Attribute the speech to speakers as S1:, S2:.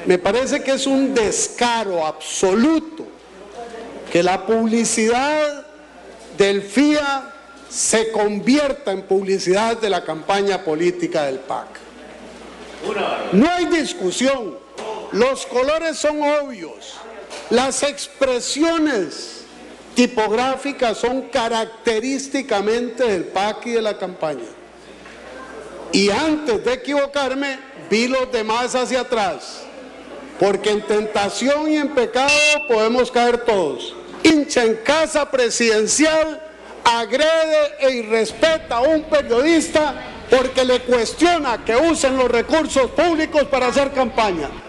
S1: Me parece que es un descaro absoluto que la publicidad del FIA se convierta en publicidad de la campaña política del PAC. No hay discusión, los colores son obvios, las expresiones tipográficas son característicamente del PAC y de la campaña. Y antes de equivocarme, vi los demás hacia atrás, porque en tentación y en pecado podemos caer todos. Hincha en casa presidencial agrede e irrespeta a un periodista porque le cuestiona que usen los recursos públicos para hacer campaña.